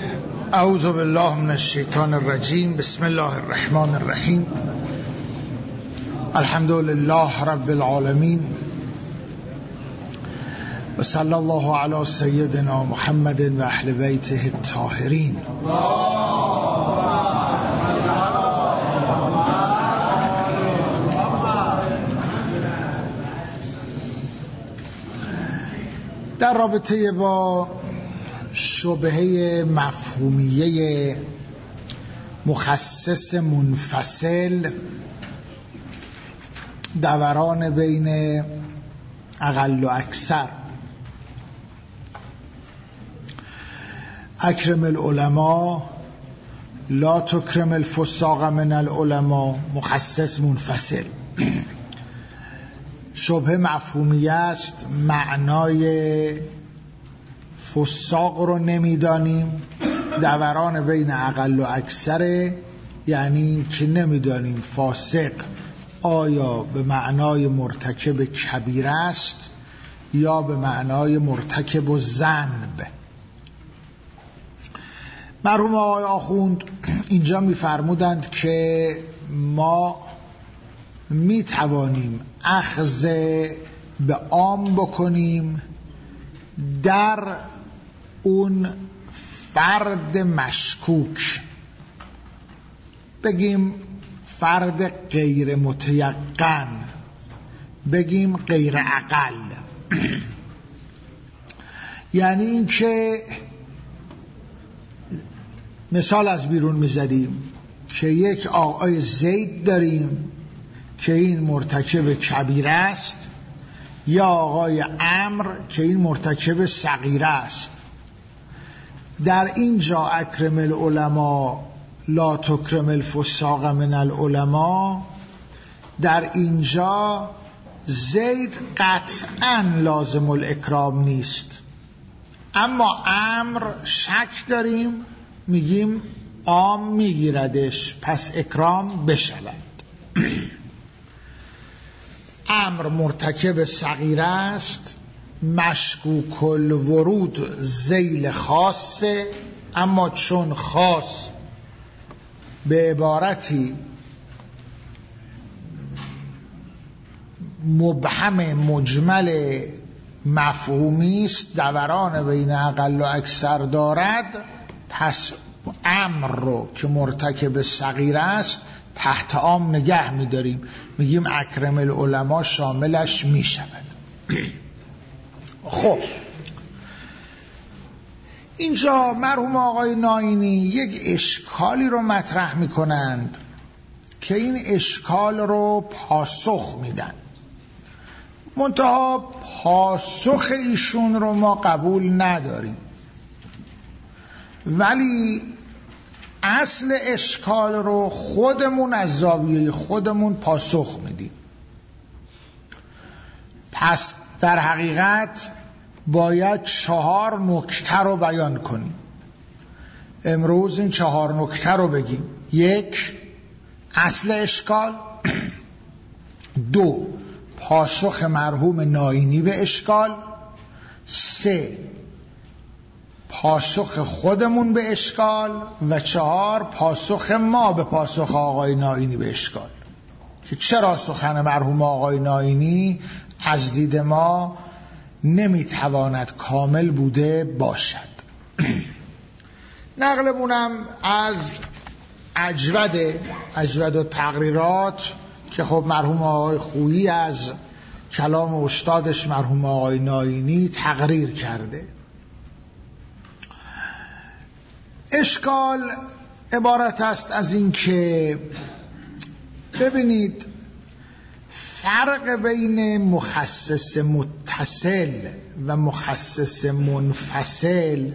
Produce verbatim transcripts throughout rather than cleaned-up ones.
اعوذ بالله من الشیطان الرجیم. بسم الله الرحمن الرحیم. الحمد لله رب العالمین و صلی الله علی سیدنا محمد و اهل بیته الطاهرین. در رابطه با شبهه مفهومیه مخصص منفصل، دوران بین اقل و اکثر، اکرم العلماء لا تکرم الفساق من العلماء، مخصص منفصل. شبهه مفهومیه است، معنای فساق رو نمیدانیم، دوران بین اقل و اکثر، یعنی که نمیدانیم فاسق آیا به معنای مرتکب کبیره است یا به معنای مرتکب و ذنب. مرحوم آقای آخوند اینجا میفرمودند که ما میتوانیم اخذ به عام بکنیم در اون فرد مشکوک، بگیم فرد غیر متیقن، بگیم غیر اقل. یعنی این که مثال از بیرون میزدیم که یک آقای زید داریم که این مرتکب کبیره است، یا آقای عمرو که این مرتکب صغیره است. در اینجا اکرم العلماء لا تکرم الفساق من العلماء، در اینجا زید قطعا لازم الاکرام نیست، اما عمرو شک داریم، میگیم عام میگیردش، پس اکرام بشود. عمرو مرتکب صغیره است، مشکوک الورود ذیل خاصه، اما چون خاص به عبارتی مبهم مجمل مفهومی است، دوران بین اقل و اکثر دارد، پس عمرو رو که مرتکب صغیره است تحت عام نگه می‌داریم، میگیم اکرم العلماء شاملش میشود. خب اینجا مرحوم آقای ناینی یک اشکالی رو مطرح میکنند که این اشکال رو پاسخ میدن، منتها پاسخ ایشون رو ما قبول نداریم، ولی اصل اشکال رو خودمون از زاویه خودمون پاسخ میدیم. پس در حقیقت باید چهار نکته رو بیان کنیم. امروز این چهار نکته رو بگیم. یک، اصل اشکال. دو، پاسخ مرحوم ناینی به اشکال. سه، پاسخ خودمون به اشکال. و چهار، پاسخ ما به پاسخ آقای ناینی به اشکال، که چرا سخن مرحوم آقای ناینی از دید ما نمیتواند کامل بوده باشد. نقلمونم از اجود اجود و تقریرات که خب مرحوم آقای خویی از کلام استادش مرحوم آقای ناینی تقریر کرده. اشکال عبارت است از این که ببینید فرق بین مخصص متصل و مخصص منفصل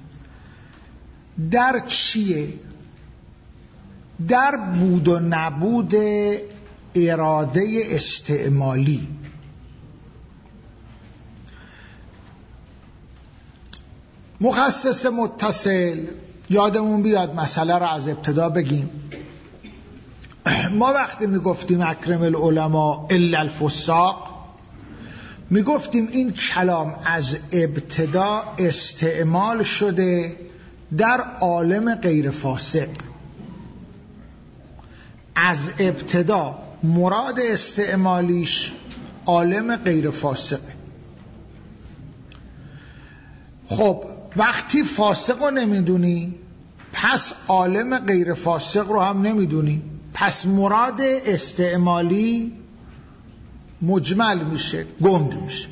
در چیه؟ در بود و نبود اراده استعمالی. مخصص متصل یادمون بیاد مسئله رو از ابتدا بگیم. ما وقتی میگفتیم اکرم العلماء الا الفساق، میگفتیم این کلام از ابتدا استعمال شده در عالم غیر فاسق. از ابتدا مراد استعمالیش عالم غیر فاسقه. خب وقتی فاسق رو نمیدونی پس عالم غیر فاسق رو هم نمیدونی، پس مراد استعمالی مجمل میشه، گنگ میشه.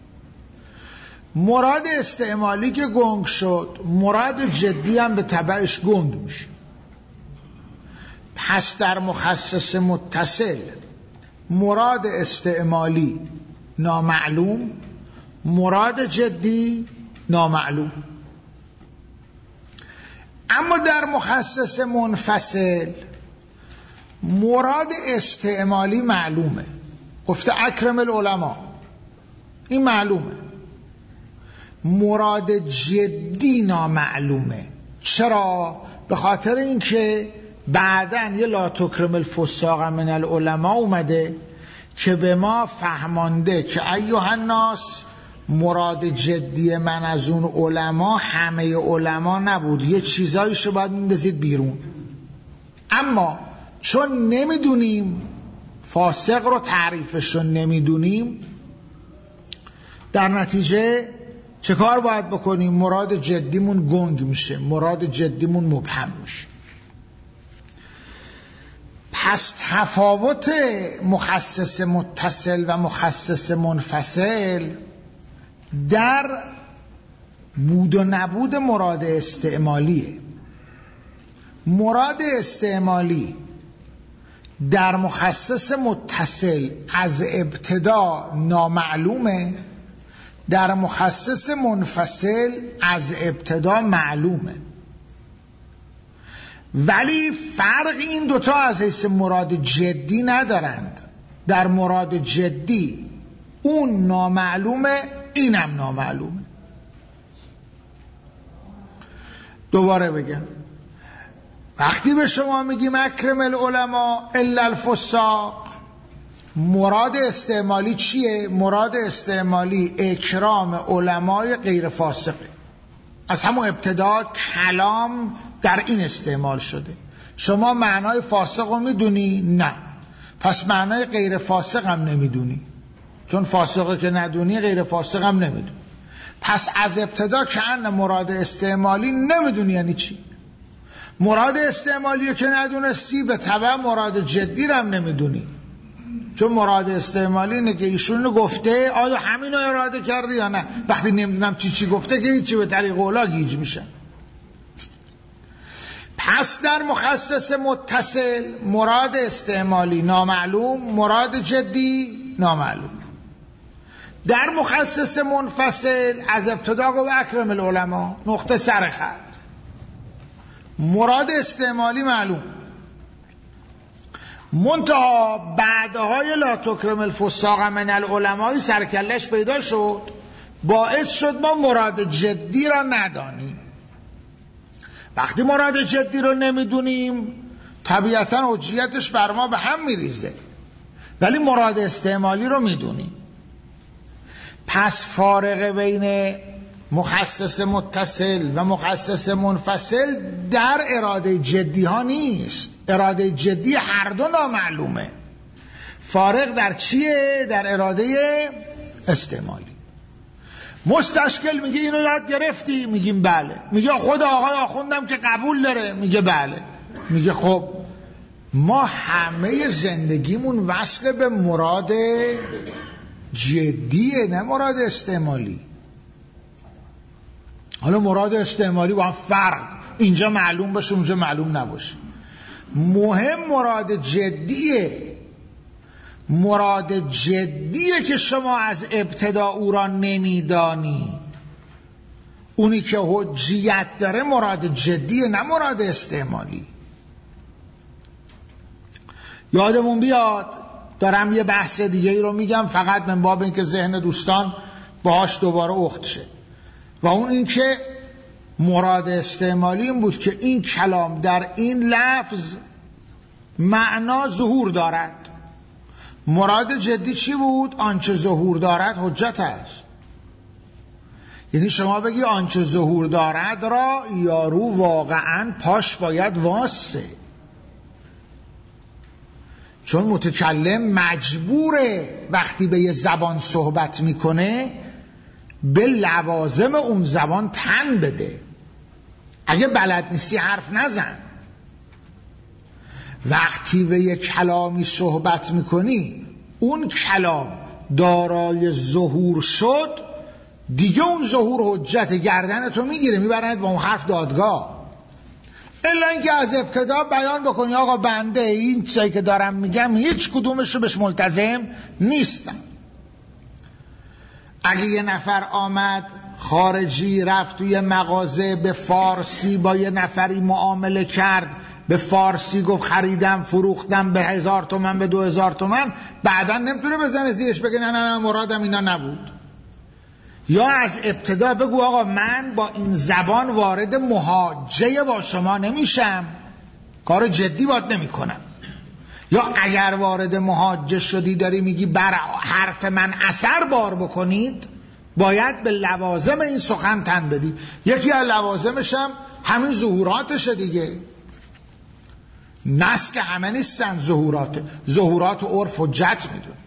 مراد استعمالی که گنگ شد مراد جدی هم به تبعش گنگ میشه. پس در مخصص متصل مراد استعمالی نامعلوم، مراد جدی نامعلوم. اما در مخصص منفصل مراد استعمالی معلومه. گفته اکرم العلماء، این معلومه. مراد جدی نامعلومه. چرا؟ به خاطر اینکه بعدن یه لا تکرم الفساق من العلماء اومده که به ما فهمانده که ایها الناس مراد جدی من از اون علما همه علما نبود، یه چیزایشو باید میندازید بیرون. اما چون نمیدونیم، فاسق رو تعریفشو نمیدونیم، در نتیجه چه کار باید بکنیم؟ مراد جدیمون گنگ میشه، مراد جدیمون مبهم میشه. پس تفاوت مخصص متصل و مخصص منفصل در بود و نبود مراد استعمالیه. مراد استعمالی در مخصص متصل از ابتدا نامعلومه، در مخصص منفصل از ابتدا معلومه. ولی فرق این دوتا از حیث مراد جدی ندارند. در مراد جدی اون نامعلومه، اینم نامعلومه. دوباره بگم، وقتی به شما میگیم اکرم العلماء الا الفساق، مراد استعمالی چیه؟ مراد استعمالی اکرام علمای غیر فاسقه. از همون ابتدا کلام در این استعمال شده. شما معنای فاسق رو میدونی؟ نه. پس معنای غیر فاسق هم نمیدونی، چون فاسقه که ندونی غیر فاسق هم نمیدونی. پس از ابتدا که ان مراد استعمالی نمیدونی یعنی چی. مراد استعمالی که ندونستی به تبع مراد جدی رو هم نمیدونی، چون مراد استعمالی اینه که ایشون گفته آیا همین رو اراده کرده یا نه. وقتی نمیدونم چی چی گفته که هیچی، به طریق اولا گیج میشه. پس در مخصص متصل مراد استعمالی نامعلوم، مراد جدی نامعلوم. در مخصص منفصل از ابتدا گفت اکرم العلماء نقطه سر خط، مراد استعمالی معلوم. منتها بعدهای لا تکرم الفساق من العلماء سرکلش پیدا شد، باعث شد ما مراد جدی را ندانیم. وقتی مراد جدی رو نمیدونیم طبیعتا حجیتش بر ما به هم میریزه، ولی مراد استعمالی رو میدونیم. پس فارق بین مخصص متصل و مخصص منفصل در اراده جدی ها نیست. اراده جدی هر دو نامعلومه. فارق در چیه؟ در اراده استعمالی. مستشکل میگه اینو یاد گرفتی؟ میگیم بله. میگه خود آقای آخوندم که قبول داره؟ میگه بله. میگه خب ما همه زندگیمون وصل به مراد جدیه، نه مراد استعمالی. حالا مراد استعمالی با هم فرق، اینجا معلوم باشه اونجا معلوم نباشه. مهم مراد جدیه. مراد جدیه که شما از ابتدا او را نمیدانی. اونی که حجیت داره مراد جدیه، نه مراد استعمالی. یادمون بیاد، دارم یه بحث دیگه ای رو میگم فقط من باب این که ذهن دوستان باهاش دوباره اخت شه، و اون این که مراد استعمالی این بود که این کلام در این لفظ معنا ظهور دارد. مراد جدی چی بود؟ آنچه ظهور دارد حجت است. یعنی شما بگی آنچه ظهور دارد را یارو واقعا پاش باید واسه، چون متکلم مجبوره وقتی به یه زبان صحبت میکنه به لوازم اون زبان تن بده. اگه بلد نیستی حرف نزن. وقتی به یه کلامی صحبت میکنی اون کلام دارای ظهور شد، دیگه اون ظهور حجت گردنتو میگیره میبرند با اون حرف دادگاه. الا اینکه از ابتدا بیان بکنی آقا بنده این چیزی که دارم میگم هیچ کدومش رو بهش ملتزم نیستم. اگه یه نفر آمد خارجی رفت توی مغازه به فارسی با یه نفری معامله کرد، به فارسی گفت خریدم فروختم به هزار تومن به دو هزار تومن، بعدا نمیتونه بزنه زیرش بگه نه نه نه مرادم اینا نبود. یا از ابتدا بگو آقا من با این زبان وارد محاجه با شما نمیشم، کار جدی باید نمی کنم. یا اگر وارد محاجه شدی داری میگی بر حرف من اثر بار بکنید، باید به لوازم این سخن تن بدی. یکی از لوازمش هم همین ظهوراتشه دیگه. نس که همه نیستن ظهورات، ظهورات و عرف حجت میدون.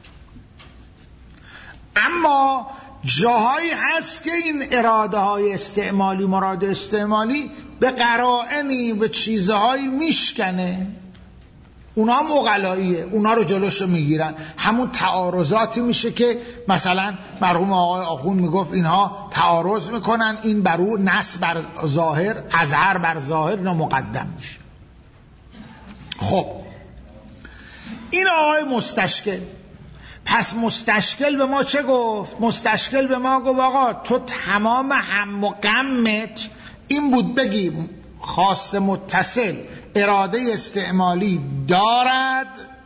اما جاهایی هست که این اراده های استعمالی مراد استعمالی به قرائنی به چیزهایی میشکنه، اونا مغلاییه، اونا رو جلوشو میگیرن. همون تعارضاتی میشه که مثلا مرحوم آقای آخوند میگفت اینها تعارض میکنن، این برو نص بر ظاهر اظهر بر ظاهر اینا مقدم میشه. خب این آقای مستشکل، پس مستشکل به ما چه گفت؟ مستشکل به ما گفت آقا تو تمام هم و غمت این بود بگی خاص متصل اراده استعمالی دارد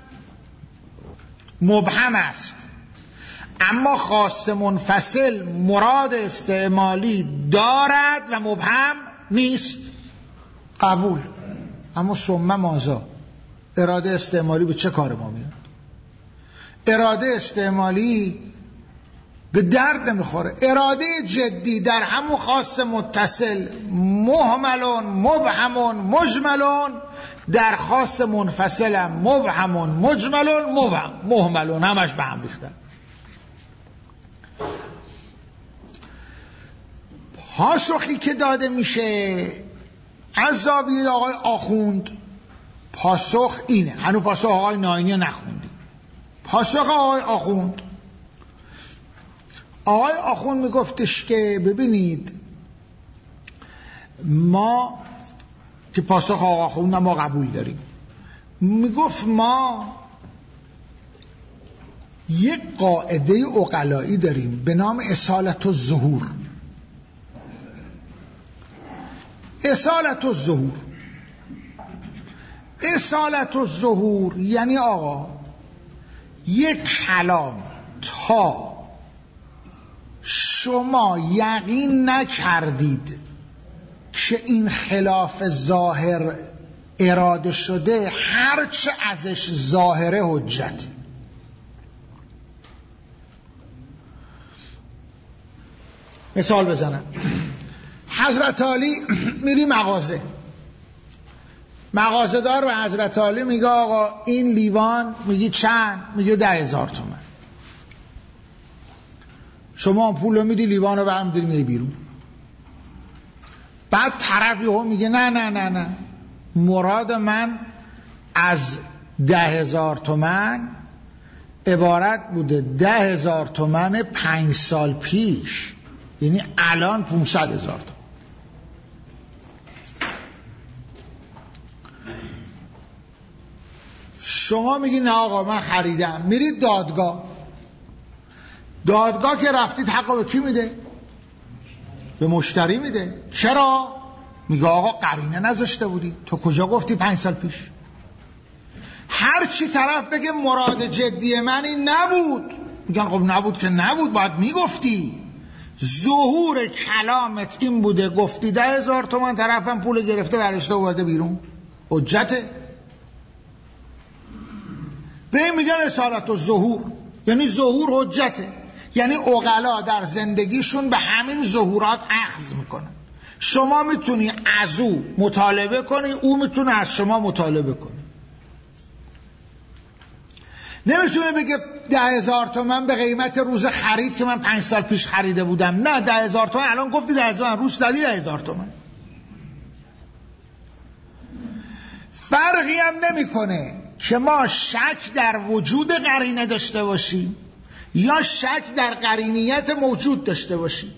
مبهم است، اما خاص منفصل مراد استعمالی دارد و مبهم نیست. قبول. اما ثم ماذا؟ اراده استعمالی به چه کار ما میاد؟ اراده استعمالی به درد نمیخوره. اراده جدی در همون خاص متصل مهملون مبهمون مجملون، در خاص منفصل هم مبهمون مجملون مبهم مهملون، همش به هم ریختن. پاسخی که داده میشه از زاویه آقای آخوند، پاسخ اینه. هنوز پاسخ آقای ناینی نخوندیم. پاسخ آقای آخوند، آقای آخوند میگفتش که ببینید ما که پاسخ آقای آخوند ما قبول داریم، میگفت ما یک قاعده عقلایی داریم به نام اصالت الظهور. اصالت الظهور اصالت الظهور یعنی آقا یک کلام تا شما یقین نکردید که این خلاف ظاهر اراده شده، هرچه ازش ظاهره حجت. مثال بزنم. حضرت علی میری مغازه، مغازه دار به حضرت علی میگه آقا این لیوان، میگی چند؟ میگه ده هزار تومن. شما پول رو میدی، لیوان رو برم داری میری بیرون. بعد طرفی هم میگه نه نه نه نه مراد من از ده هزار تومن عبارت بوده ده هزار تومن پنج سال پیش، یعنی الان پونصد هزار تومن. شما میگی نه آقا من خریدم، میرید دادگاه. دادگاه که رفتید حقا به کی میده؟ به مشتری میده. چرا؟ میگه آقا قرینه نذاشته بودی، تو کجا گفتی پنج سال پیش؟ هر چی طرف بگه مراد جدی من این نبود، میگن خب نبود که نبود، باید میگفتی. ظهور کلامت این بوده گفتی ده هزار تومن، طرفم پول گرفته برشته آورده بیرون، حجته. به این میگن اصالت الظهور، یعنی ظهور حجته. یعنی عقلا در زندگیشون به همین ظهورات اخذ میکنن. شما میتونی از او مطالبه کنی، او میتونه از شما مطالبه کنی. نمیتونه بگه ده هزار تومن به قیمت روز خرید که من پنج سال پیش خریده بودم. نه، ده هزار تومن الان گفتی ده هزار، روز دادی ده هزار تومن. فرقی هم نمیکنه که ما شک در وجود قرینه داشته باشیم یا شک در قرینیت موجود داشته باشیم.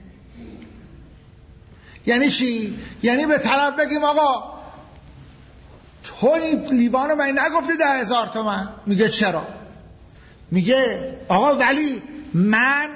یعنی چی؟ یعنی به طرف بگیم آقا تو این لیوانو من نگفتی ده هزار تومن؟ میگه چرا؟ میگه آقا ولی من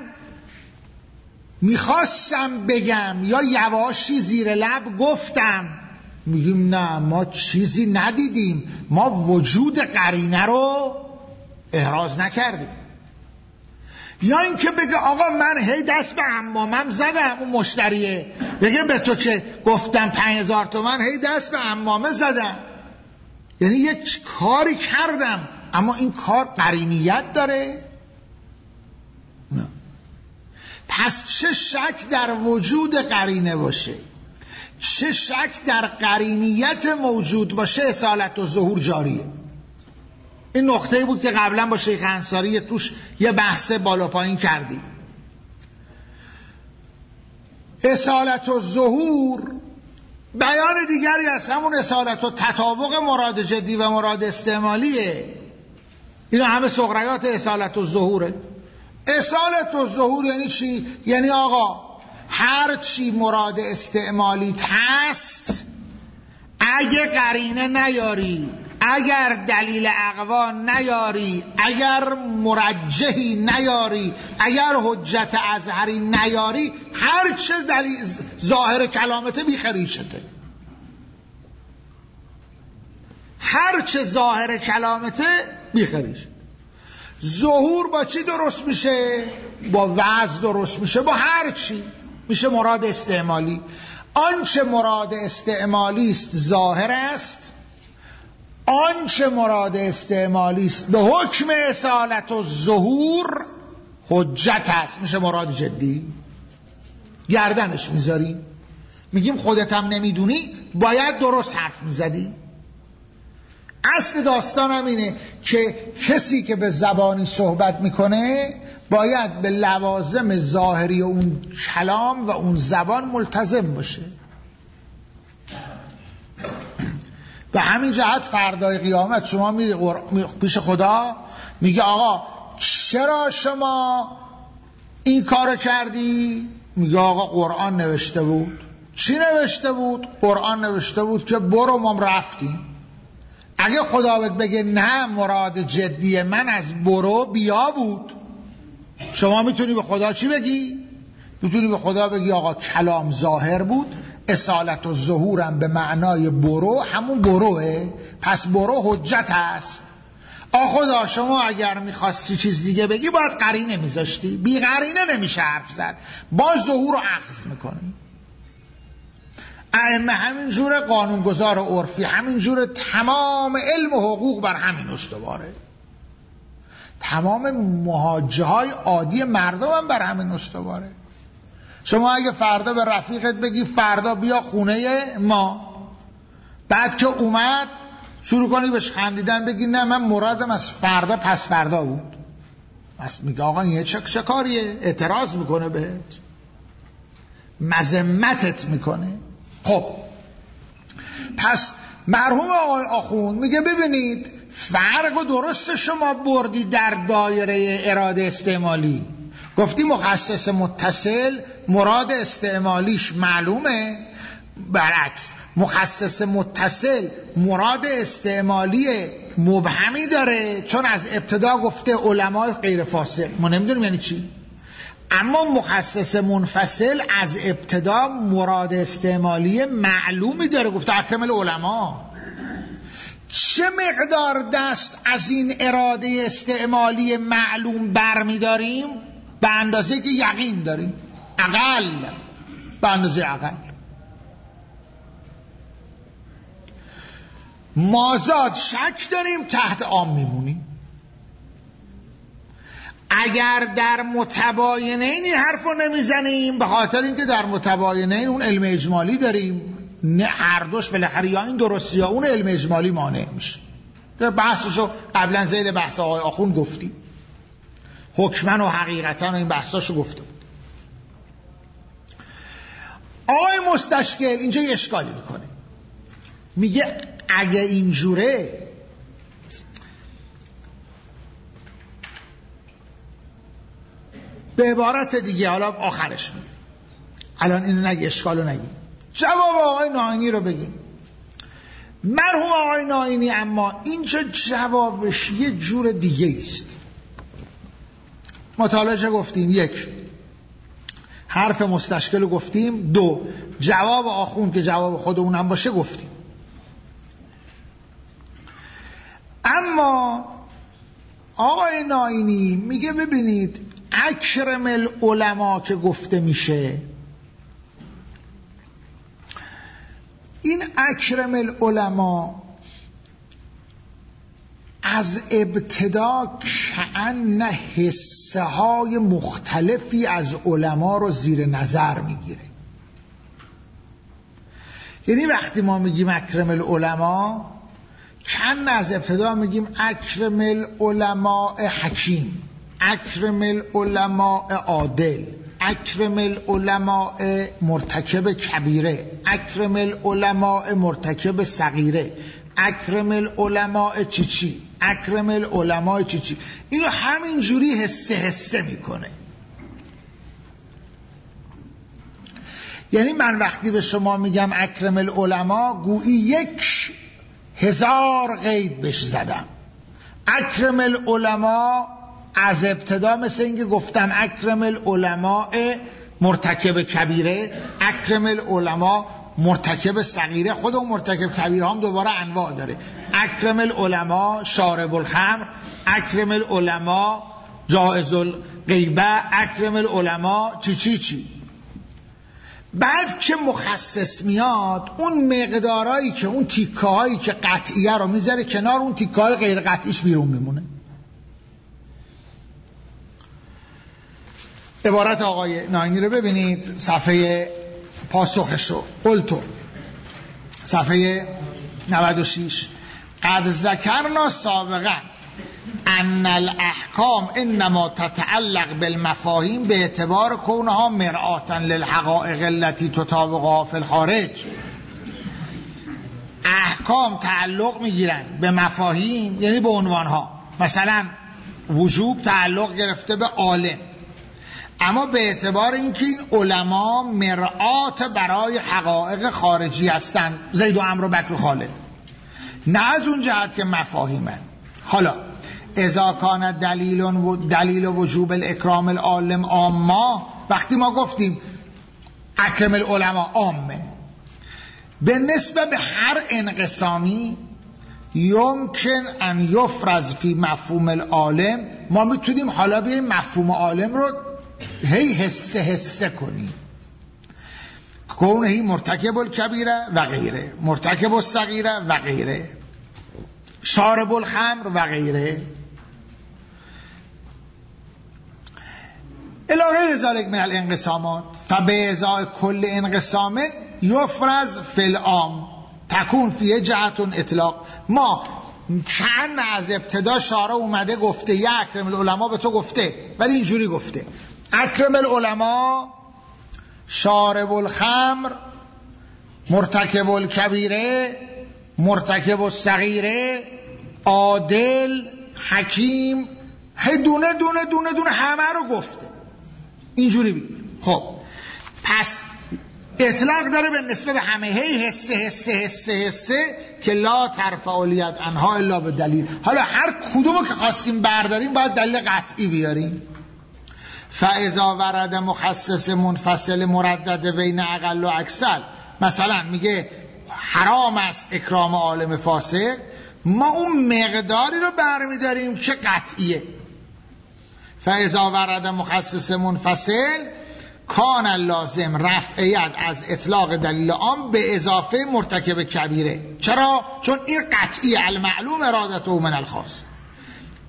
میخواستم بگم یا یواشی زیر لب گفتم. میگیم نه، ما چیزی ندیدیم، ما وجود قرینه رو احراز نکردیم. یا اینکه بگه آقا من هی دست به عمامم زدم، اون مشتریه بگه به تو که گفتم پنج هزار تومن هی دست به عمامه زدم، یعنی یک کاری کردم، اما این کار قرینیت داره؟ نه. پس چه شک در وجود قرینه باشه، چه شک در قرینیت موجود باشه، اصالت و ظهور جاریه. این نقطه‌ای بود که قبلا با شیخ انصاری توش یه بحث بالا پایین کردیم. اصالت و ظهور بیان دیگری از همون اصالت و تطابق مراد جدی و مراد استعمالیه. اینا همه سغریات اصالت و ظهوره. اصالت و ظهور یعنی چی؟ یعنی آقا هر چی مراد استعمالیت هست اگه قرینه نیاری، اگر دلیل اقوا نیاری، اگر مرجحی نیاری، اگر حجت اظهری نیاری، هر چه دلیل ظاهر کلامته بیخریشته. هر چه ظاهر کلامته بیخریشته. ظهور با چی درست میشه؟ با وضع درست میشه، با هر چی میشه مراد استعمالی. آنچه مراد استعمالی است ظاهر است، آنچه مراد استعمالی است به حکم اصالت و ظهور حجت است، میشه مراد جدی. گردنش میذاریم، میگیم خودت هم نمیدونی، باید درست حرف میزدی. اصل داستانم اینه که کسی که به زبانی صحبت میکنه باید به لوازم ظاهری اون کلام و اون زبان ملتزم باشه. به همین جهت فردای قیامت شما میری پیش خدا میگه آقا چرا شما این کارو کردی؟ میگه آقا قرآن نوشته بود. چی نوشته بود؟ قرآن نوشته بود که برو ما رفتیم. اگه خدا بهت بگه نه مراد جدی من از برو بیا بود، شما میتونی به خدا چی بگی؟ میتونی به خدا بگی آقا کلام ظاهر بود، اصالت و ظهورم به معنای برو همون بروه، پس برو حجت هست. آ خدا شما اگر میخواستی چیز دیگه بگی باید قرینه میذاشتی، بی قرینه نمیشه حرف زد، با ظهور رو اخذ میکنی. ائمه همین جور قانونگذار و عرفی، همین جور تمام علم و حقوق بر همین استواره، تمام محاجه های عادی مردم هم بر همین استواره. شما اگه فردا به رفیقت بگی فردا بیا خونه ما، بعد که اومد شروع کنی بهش خندیدن بگی نه من مرادم از فردا پس فردا بود، پس میگه آقا این چه, چه کاریه؟ اعتراض میکنه بهت، مذمتت میکنه. خب پس مرحوم آقای آخوند میگه ببینید فرق و درست شما بردی در دایره اراده استعمالی. گفتی مخصص متصل مراد استعمالیش معلومه، برعکس مخصص متصل مراد استعمالی مبهمی داره، چون از ابتدا گفته علمای غیر فاصل، ما نمیدونیم یعنی چی. اما مخصص منفصل از ابتدا مراد استعمالی معلومی داره، گفته اکرم العلماء. چه مقدار دست از این اراده استعمالی معلوم برمی داریم؟ به اندازه که یقین داریم، اقل به اندازه اقل. مازاد شک داریم تحت عام میمونیم. اگر در متباینین این حرف رو نمیزنیم، به خاطر اینکه در متباینین اون علم اجمالی داریم، نه هر دوش بالاخره یا این درستی یا اون علم اجمالی مانع میشه. بحثشو قبلا زیر بحث آقای آخوند گفتیم، حکمن و حقیقتا و این بحثاشو گفتم. آقای مستشکل اینجا یه اشکالی میکنه، میگه اگه اینجوره به عبارت دیگه، حالا آخرش میگه، الان اینو نگه، اشکالو نگیم، جواب آقای ناینی رو بگیم. مرحوم آقای ناینی اما اینجا جوابش یه جور دیگه است. مطالعه چه گفتیم؟ یک، حرف مستشکل رو گفتیم. دو، جواب آخوند که جواب خود اونم باشه گفتیم. اما آقای ناینی میگه ببینید اکرم العلماء که گفته میشه، این اکرم العلماء از ابتدا کأن حصه های مختلفی از علما رو زیر نظر میگیره. یعنی وقتی ما میگیم اکرم العلماء، کأن از ابتدا میگیم اکرم العلماء حکیم، اکرم العلماء عادل، اکرم العلماء مرتکب کبیره، اکرم العلماء مرتکب صغیره، اکرم العلماء چی چی، اکرم العلماء چی چی. اینو همین جوری حسه حسه میکنه. یعنی من وقتی به شما میگم اکرم العلماء، گویی یک هزار قید بهش زدم. اکرم العلماء از ابتدا مثل اینکه گفتم اکرم العلماء مرتکب کبیره، اکرم العلماء مرتکب صغیره. خود اون مرتکب کبیره هم دوباره انواع داره. اکرم العلماء شارب الخمر، اکرم العلماء جائز الغیبه، اکرم العلماء چی چی چی. بعد که مخصص میاد، اون مقدارایی که اون تیکه هایی که قطعیه رو میذاره کنار، اون تیکه های غیر قطعیش بیرون میمونه. عبارت آقای ناینی رو ببینید، صفحه پاسخشو قلتو، صفحه نود و شش. قد ذکرنا سابقا ان الاحکام انما تتعلق بالمفاهیم به اعتبار کونها مرآتا للحقائق التي تطابقها فی الخارج. احکام تعلق میگیرن به مفاهیم، یعنی به عنوانها. مثلا وجوب تعلق گرفته به عالم، اما به اعتبار اینکه این علما مرآت برای حقایق خارجی هستند، زید و عمرو و بکر و خالد، نه از اون جهت که مفاهیمن. حالا اذا کان دلیل و دلیل وجوب الاکرام العالم عامه، وقتی ما گفتیم اکرم العلماء عامه، به نسبت به هر انقسامی یمکن ان یفرض فی مفهوم العالم، ما میتونیم حالا بیاییم مفهوم عالم رو هی حسه حسه کنیم. کون هی مرتکب الکبیره و غیره، مرتکب الصغیره و غیره، شارب الخمر و غیره، الی غیر ذلک من الانقسامات. فبه ازای کل انقسام یفرض فی العام تکون فیه جهت اطلاق. ما چند از ابتدا شارع اومده گفته یا اکرم العلماء به تو گفته، ولی اینجوری گفته اکرم العلماء شارب الخمر، مرتکب الکبیره، مرتکب الصغیره، عادل، حکیم، هی دونه دونه دونه دونه همه رو گفته. اینجوری بگیر. خب پس اطلاق داره به نسبت به همه، هی حسه حسه حسه حسه که لا ترفع الید عنها الا به دلیل. حالا هر کدومو که خواستیم برداریم باید دلیل قطعی بیاریم. فاذا ورد مخصص منفصل مردد بین اقل و اکثر، مثلا میگه حرام است اکرام عالم فاسق، ما اون مقداری رو برمیداریم که قطعیه. فاذا ورد مخصص منفصل کان لازم رفع ید از اطلاق دلیل عام به اضافه مرتکب کبیره. چرا؟ چون این قطعی المعلوم ارادته من الخاص.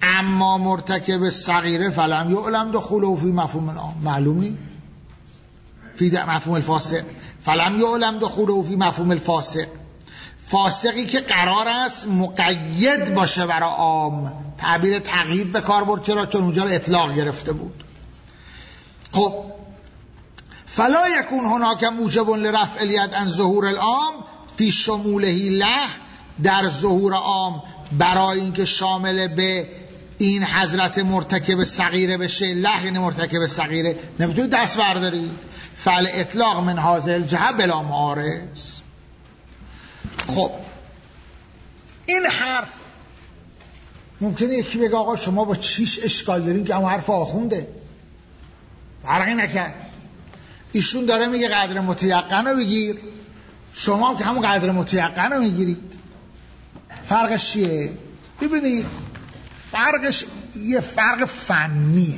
اما مرتکب صغیره فلم یعلم دخوله فی مفهوم العام، معلوم نیست فی مفهوم الفاسق، فلم یعلم دخوله فی مفهوم الفاسق، فاسقی که قرار است مقید باشه برای عام، تعبیر تقیید به کار برد، چرا؟ چون اونجا رو اطلاق گرفته بود. خب فلا یکون هناک موجب لرفع الید عن ظهور العام فی شموله له، در ظهور عام برای اینکه شامل به این حضرت مرتکب صغیره بشه، له یعنی مرتکب صغیره، نمیتونی دست برداری. فعل اطلاق من هذه الجهه بلا معارض. خب این حرف ممکنه یکی بگه آقا شما با چیش اشکال دارین که همون حرف آخونده فرقی نکرد، ایشون داره میگه قدر متیقن رو بگیر، شما هم که همون قدر متیقن رو میگیرید. فرقش چیه؟ ببینید فرقش یه فرق فنیه.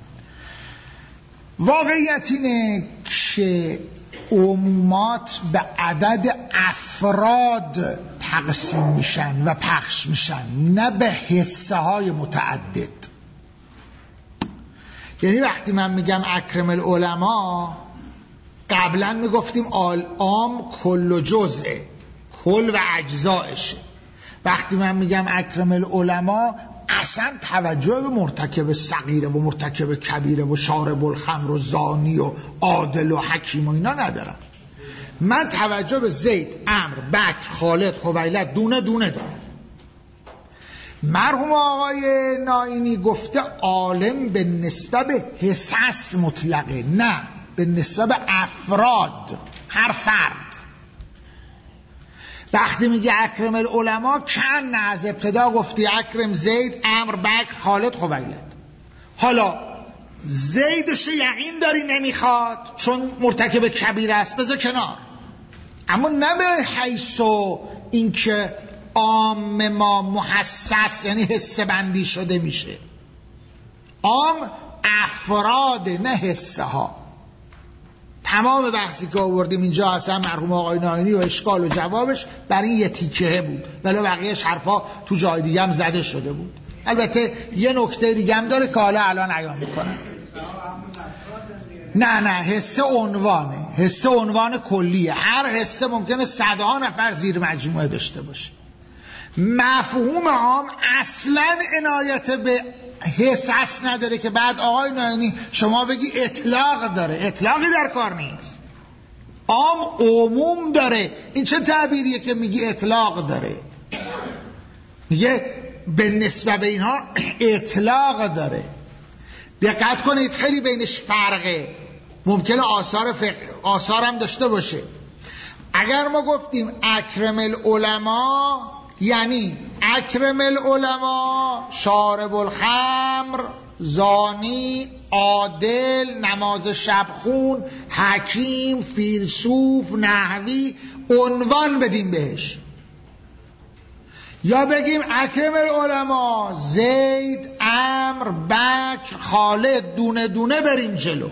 واقعیت اینه که عمومات به عدد افراد تقسیم میشن و پخش میشن، نه به حصه های متعدد. یعنی وقتی من میگم اکرم العلماء، قبلا میگفتیم عام کل و جزءه، کل و اجزایشه. وقتی من میگم اکرم العلماء اصلا توجه به مرتکب صغیره و مرتکب کبیره و شارب الخمر و زانی و عادل و حکیم و اینا ندارم. من توجه به زید، عمرو، بکر، خالد، خویلد دونه دونه دارم. مرحوم آقای ناینی گفته عالم به نسبت به حصص مطلقه، نه به نسبت به افراد، هر فرد. وقتی میگه اکرم العلماء کن از ابتدا گفتی اکرم زید، عمرو، بکر، خالد، خویلد. حالا زیدش یقین داری نمیخواد چون مرتکب کبیر است، بذار کنار، اما نه به حیث اینکه عام ما محسس یعنی حصه بندی شده میشه. عام افراد نه حصه ها. تمام بحثی که آوردیم اینجا اصلا مرحوم آقای ناینی و اشکال و جوابش برای این یه تیکه بود، ولی بقیهش حرفا تو جای دیگه هم زده شده بود. البته یه نکته دیگه هم داره که حالا الان عیان میکنم. نه نه حصه عنوانه، حصه عنوان کلیه. هر حصه ممکنه صدها نفر زیر مجموعه داشته باشه. مفهوم عام اصلا عنایت به حصص نداره که بعد آقای ناینی شما بگی اطلاق داره. اطلاقی در کار نیست، عام عموم داره. این چه تعبیریه که میگی اطلاق داره؟ میگه به نسبت به اینها اطلاق داره. دقت کنید خیلی بینش فرقه، ممکنه آثار فقه آثار هم داشته باشه. اگر ما گفتیم اکرم العلماء یعنی اکرم العلماء شارب الخمر، زانی، عادل، نماز شبخون، حکیم، فیلسوف، نحوی، عنوان بدیم بهش. یا بگیم اکرم العلماء زید، عمرو، بکر، خالد، دونه دونه بریم جلو.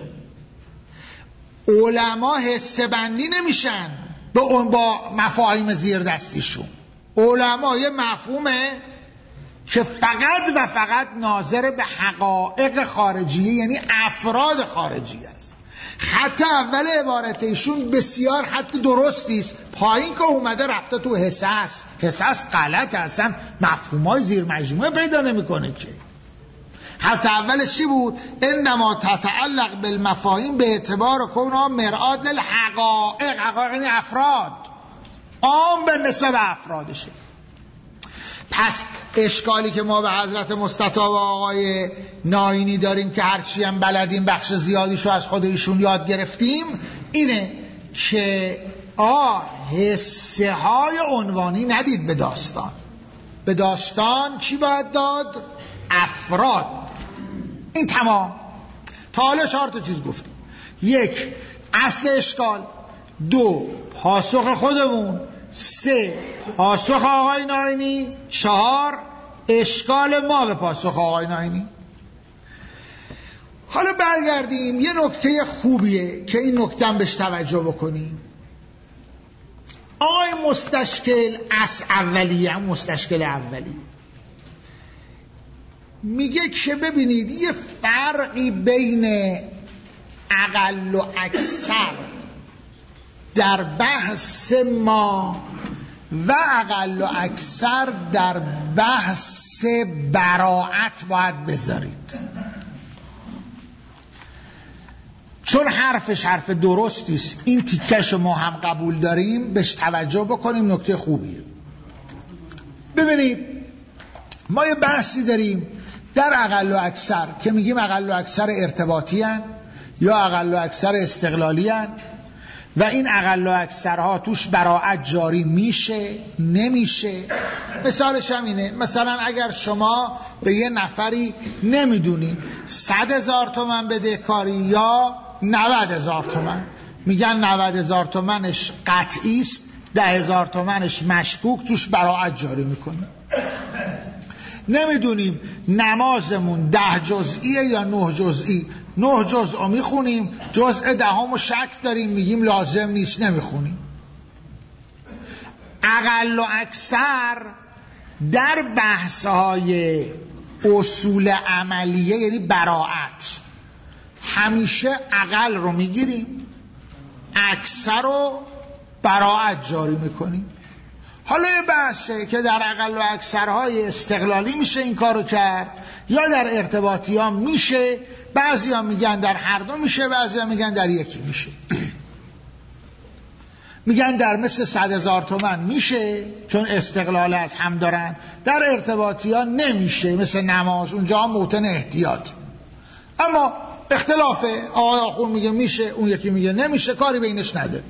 علما حصه بندی نمیشن به اون با مفاهیم زیر دستیشون. علما یه مفهومه که فقط و فقط ناظر به حقایق خارجیه، یعنی افراد خارجی است. خط اول عبارت ایشون بسیار خط درستی است، پایین که اومده رفته تو حصص. حصص غلط، اصلا مفهومای زیر مجموعه پیدا نمیکنه که. خط اولش چی بود؟ انما تتعلق بالمفاهیم به اعتبار کونها مرآت للحقائق. حقایق یعنی افراد، عام به نسبت به افرادشه. پس اشکالی که ما به حضرت مستطاب و آقای ناینی داریم که هرچی هم بلدیم بخش زیادیشو از خود ایشون یاد گرفتیم اینه که آه حصه های عنوانی ندید به داستان. به داستان چی باید داد؟ افراد. این تمام. تا حالا چهار تا چیز گفتیم. یک، اصل اشکال. دو، پاسخ خودمون. سه، پاسخ آقای ناینی. چهار، اشکال ما به پاسخ آقای ناینی. حالا برگردیم یه نکته خوبیه که این نکته هم بهش توجه بکنیم. آقای مستشکل از اولیه، هم مستشکل اولی میگه که ببینید یه فرقی بین اقل و اکثر در بحث ما و اقل و اکثر در بحث براعت باید بذارید، چون حرفش حرف درستیست. این تیکش ما هم قبول داریم، بهش توجه بکنیم، نکته خوبیه. ببینید ما یه بحثی داریم در اقل و اکثر که میگیم اقل و اکثر ارتباطی هن یا اقل و اکثر استقلالی هن و این اقل و اکثرها توش براعت جاری میشه نمیشه. مثالش هم اینه، مثلا اگر شما به یه نفری نمیدونین صد هزار تومن بدهکاری یا نود هزار تومن، میگن نود هزار تومنش قطعی است، ده هزار تومنش مشکوک، توش براعت جاری میکنه. نمیدونیم نمازمون ده جزئیه یا نه جزئی، نه جزء میخونیم، جزء دهم و شک داریم، میگیم لازم نیست نمیخونیم. اقل و اکثر در بحث‌های اصول عملیه یعنی براعت همیشه اقل رو میگیریم، اکثر رو براعت جاری میکنیم. حالا یه بحثه که در اقل و اکثرهای استقلالی میشه این کارو کرد یا در ارتباطی ها میشه، بعضی ها میگن در هر دو میشه، بعضی ها میگن در یکی میشه. میگن در مثل صد هزار تومن میشه چون استقلال از هم دارن، در ارتباطی ها نمیشه مثل نماز، اونجا موطن احتیاط. اما اختلافه، آقای آخون میگه میشه، اون یکی میگه نمیشه، کاری بینش نداره.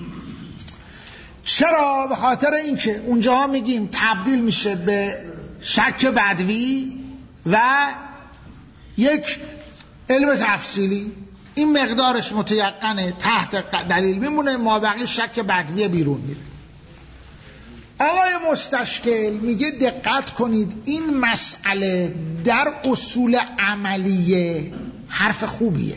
چرا؟ به خاطر اینکه اونجا میگیم تبدیل میشه به شک بدوی و یک علم تفصیلی، این مقدارش متیقنه تحت دلیل میمونه، ما بقیه شک بدوی بیرون میره. آقای مستشکل میگه دقت کنید این مسئله در اصول عملیه حرف خوبیه.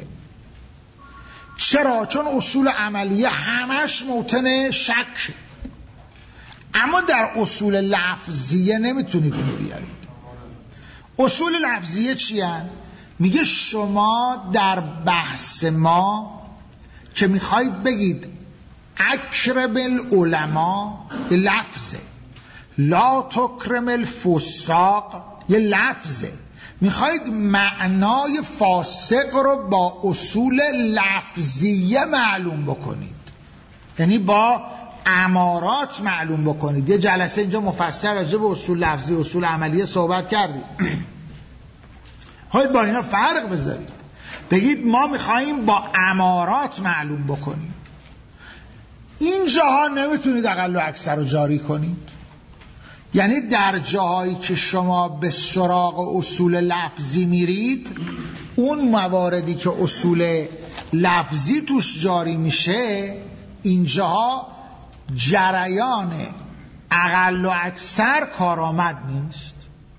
چرا؟ چون اصول عملیه همش موطن شک، اما در اصول لفظیه نمیتونید اینو بیارید. اصول لفظیه چی هن؟ میگه شما در بحث ما که میخواید بگید اکرم العلماء یه لفظه، لا تکرم الفساق یه لفظه، میخواید معنای فاسق رو با اصول لفظیه معلوم بکنید، یعنی با امارات معلوم بکنید. یه جلسه اینجا مفصل راجع به اصول لفظی اصول عملیه صحبت کردیم. باید با اینا فرق بذارید، بگید ما میخواییم با امارات معلوم بکنیم. این جاها نمیتونید اقل و اکثر رو جاری کنید، یعنی در جاهایی که شما به سراغ اصول لفظی میرید، اون مواردی که اصول لفظی توش جاری میشه، اینجاها جریان اقل و اکثر کارآمد نیست.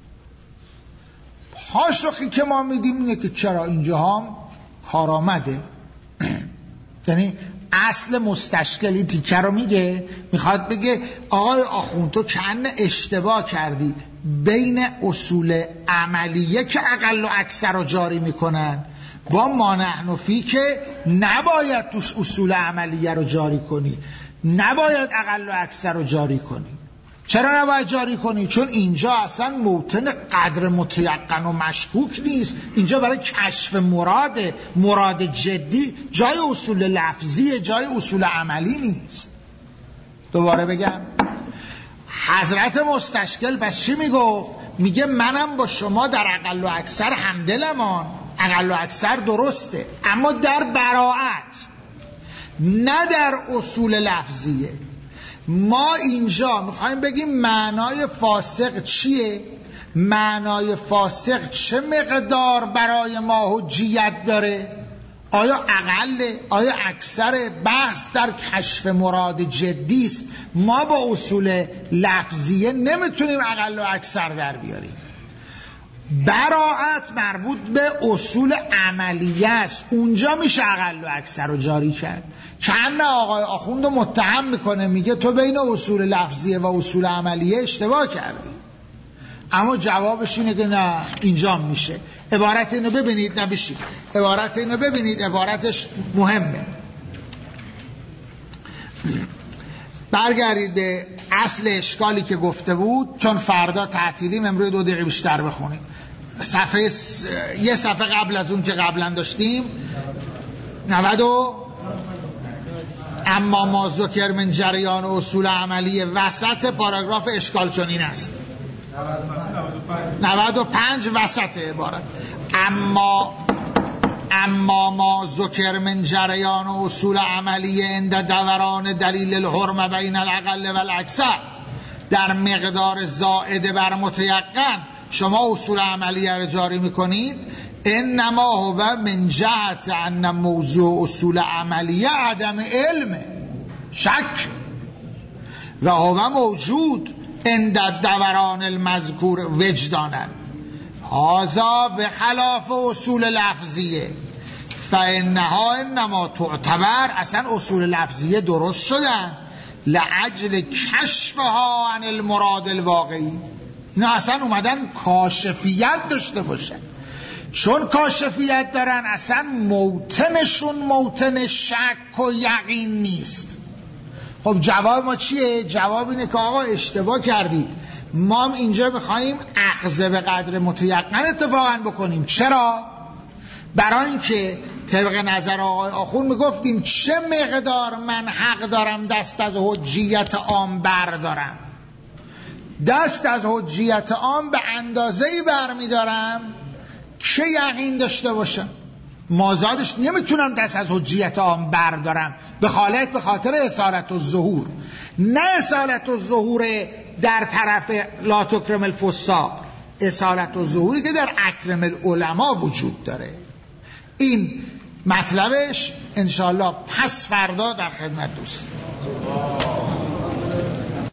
پاسخی که ما میدیم اینه که چرا اینجاها کارآمده. یعنی اصل مستشکلی تیکه رو میگه، میخواد بگه آقای آخوند تو کنه اشتباه کردی بین اصول عملیه که اقل و اکثر رو جاری میکنن با ما نحن فی که نباید توش اصول عملیه رو جاری کنی، نباید اقل و اکثر رو جاری کنی. چرا نباید جاری کنی؟ چون اینجا اصلا موطن قدر متیقن و مشکوک نیست، اینجا برای کشف مراد مراد جدی، جای اصول لفظی، جای اصول عملی نیست. دوباره بگم حضرت مستشکل بس چی میگفت؟ میگه منم با شما در اقل و اکثر همدلمان، اقل و اکثر درسته، اما در براعت نه در اصول لفظیه. ما اینجا میخوایم بگیم معنای فاسق چیه؟ معنای فاسق چه مقدار برای ما حجیت داره؟ آیا اقله؟ آیا اکثر؟ بحث در کشف مراد جدی است. ما با اصول لفظیه نمیتونیم اقل و اکثر در بیاریم. براعت مربوط به اصول عملیه است، اونجا میشه اقل و اکثر رو جاری کرد. چند آقای آخوند رو متهم میکنه، میگه تو بین اصول لفظیه و اصول عملیه اشتباه کردی. اما جوابش اینه که نه اینجا میشه. عبارت اینو ببینید، نبیشید عبارت اینو ببینید، عبارتش مهمه. برگردید به اصل اشکالی که گفته بود، چون فردا تعطیلیم امروز دو دقیقه بیشتر بخونیم. صفحه س... یه صفحه قبل از اون که قبلا داشتیم نود و اما ما ذکر من جریان و اصول عملی، وسط پاراگراف اشکال چنین است. نود و پنج وسط عبارت اما اما ما ذکر من جریان و اصول عملی عند دوران دلیل الحرمه بین الاقل و الاکثر، در مقدار زائد بر متیقن شما اصول عملیه رو جاری میکنید. انما هو من جهت ان موضوع اصول عملیه عدم علم شک و هو موجود عند دوران المذکور وجدانا، هذا به خلاف اصول لفظیه فانها انما تعتبر، اصلا اصول لفظیه درست شدن لعجل کشفها عن المراد الواقعی، اینا اصلا اومدن کاشفیت داشته باشن. چون کاشفیت دارن اصلا موتنشون موتن شک و یقین نیست. خب جواب ما چیه؟ جواب اینه که آقا اشتباه کردید، ما هم اینجا میخواییم اخذ به قدر متیقن اتفاقا بکنیم. چرا؟ برای اینکه طبق نظر آقای آخون میگفتیم چه مقدار من حق دارم دست از حجیت عام بردارم. دست از حجیت عام به اندازه‌ای برمیدارم که یقین داشته باشم. مازادش نمیتونم دست از حجیت عام بردارم به خالت به خاطر اصالت و ظهور، نه اصالت و ظهور در طرف لا تکرم الفساق، اصالت و ظهوری که در اکرم العلماء وجود داره. این مطلبش انشاءالله پس فردا در خدمت دوست.